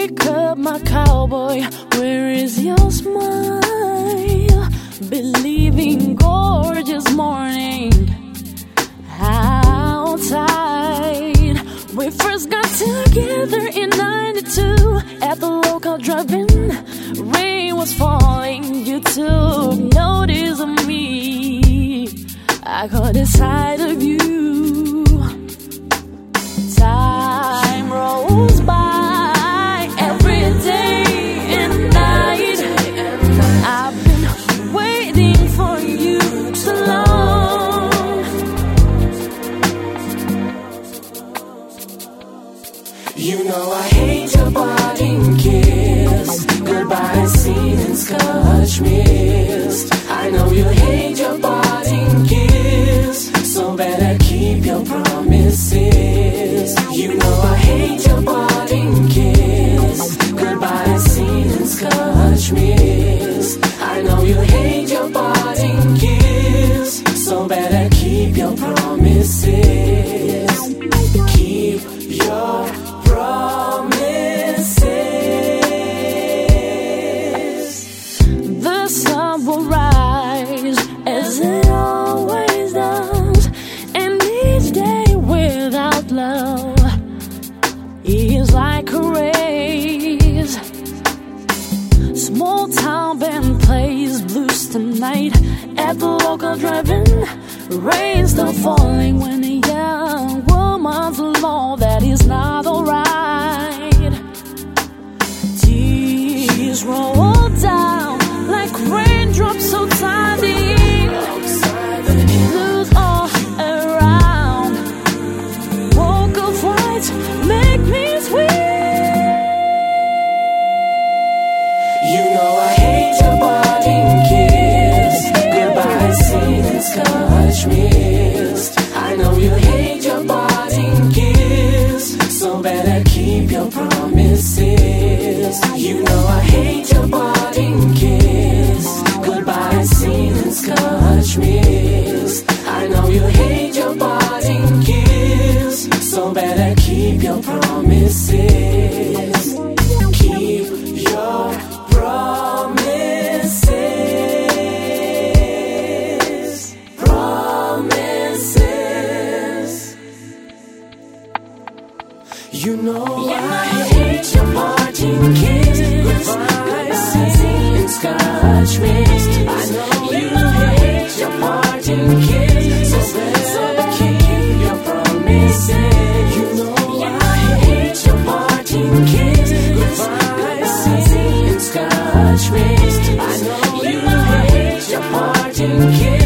Wake up, my cowboy, where is your smile? Believing gorgeous morning outside. We first got together in 92 at the local drive-in. Rain was falling, you took notice of me. I caught a sight of you. Time rolls by every day and night. I've been waiting for you so long. You know I hate your parting kiss, goodbye seen in Scotch mist. I know you hate your parting kiss, so better keep your promises. You know I hate your parting kiss, goodbye seen in Scotch mist. I know you hate your parting kiss, so better keep your promises. Keep your promises. The sun will rise as it always does, and each day without love is like a race. Small town band plays blues tonight at the local drive-in. Rain still falling when a young woman's alone. That is not alright. Tears roll down like raindrops so tiny. Blues all around. Walk of white make me sweet. You know I hate your parting kiss, goodbye seen in Scotch mist. I know you hate your parting kiss, so better keep your promises. You know I hate your parting kiss, goodbye seen in Scotch mist. I know you hate your parting kiss, so better keep your promises. Keep your promises. Promises. You know I hate your parting kiss, goodbye seen in Scotch mist. I know you hate your parting kiss, so better keep your promises. You know I hate your parting kiss, goodbye seen in Scotch mist. I know you hate your parting kiss.